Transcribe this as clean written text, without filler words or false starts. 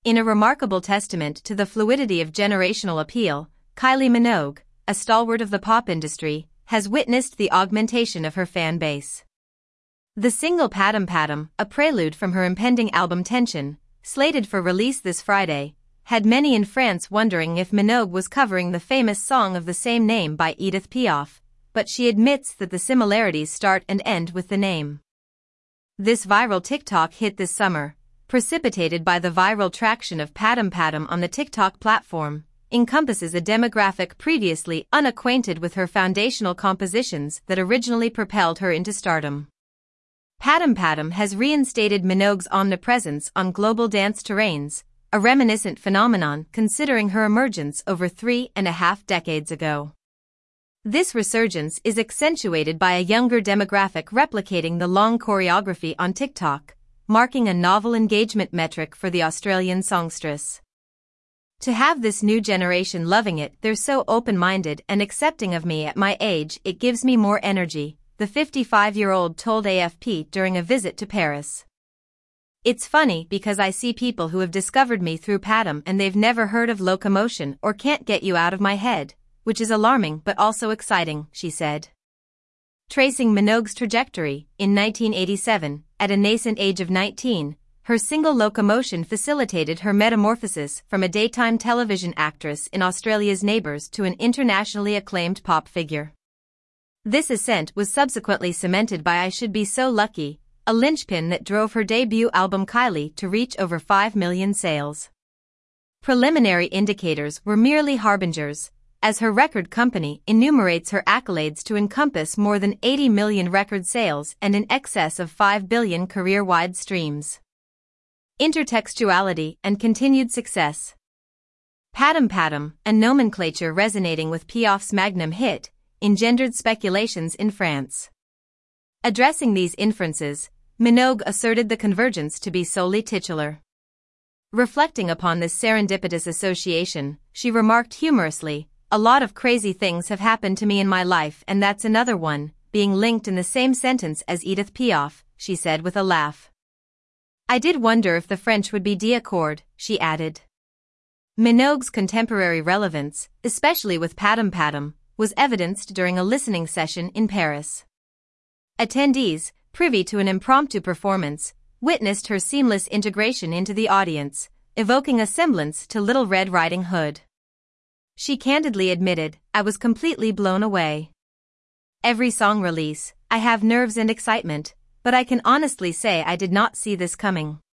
In a remarkable testament to the fluidity of generational appeal, Kylie Minogue, a stalwart of the pop industry, has witnessed the augmentation of her fan base. The single Padam Padam, a prelude from her impending album Tension, slated for release this Friday, had many in France wondering if Minogue was covering the famous song of the same name by Edith Piaf, but she admits that the similarities start and end with the name. This viral TikTok hit this summer, precipitated by the viral traction of Padam Padam on the TikTok platform, encompasses a demographic previously unacquainted with her foundational compositions that originally propelled her into stardom. Padam Padam has reinstated Minogue's omnipresence on global dance terrains, a reminiscent phenomenon considering her emergence over 3.5 decades ago. This resurgence is accentuated by a younger demographic replicating the long choreography on TikTok, marking a novel engagement metric for the Australian songstress. To have this new generation loving it, they're so open-minded and accepting of me at my age, it gives me more energy, the 55-year-old told AFP during a visit to Paris. It's funny because I see people who have discovered me through Padam and they've never heard of Locomotion or Can't Get You Out of My Head, which is alarming but also exciting, she said. Tracing Minogue's trajectory, in 1987, at a nascent age of 19, her single Locomotion facilitated her metamorphosis from a daytime television actress in Australia's Neighbours to an internationally acclaimed pop figure. This ascent was subsequently cemented by I Should Be So Lucky, a linchpin that drove her debut album Kylie to reach over 5 million sales. Preliminary indicators were merely harbingers, as her record company enumerates her accolades to encompass more than 80 million record sales and in excess of 5 billion career-wide streams. Intertextuality and continued success. Padam Padam, a nomenclature resonating with Piaf's magnum hit, engendered speculations in France. Addressing these inferences, Minogue asserted the convergence to be solely titular. Reflecting upon this serendipitous association, she remarked humorously, "A lot of crazy things have happened to me in my life and that's another one," being linked in the same sentence as Edith Piaf, she said with a laugh. "I did wonder if the French would be d'accord," she added. Minogue's contemporary relevance, especially with Padam Padam, was evidenced during a listening session in Paris. Attendees, privy to an impromptu performance, witnessed her seamless integration into the audience, evoking a semblance to Little Red Riding Hood. She candidly admitted, "I was completely blown away. Every song release, I have nerves and excitement, but I can honestly say I did not see this coming."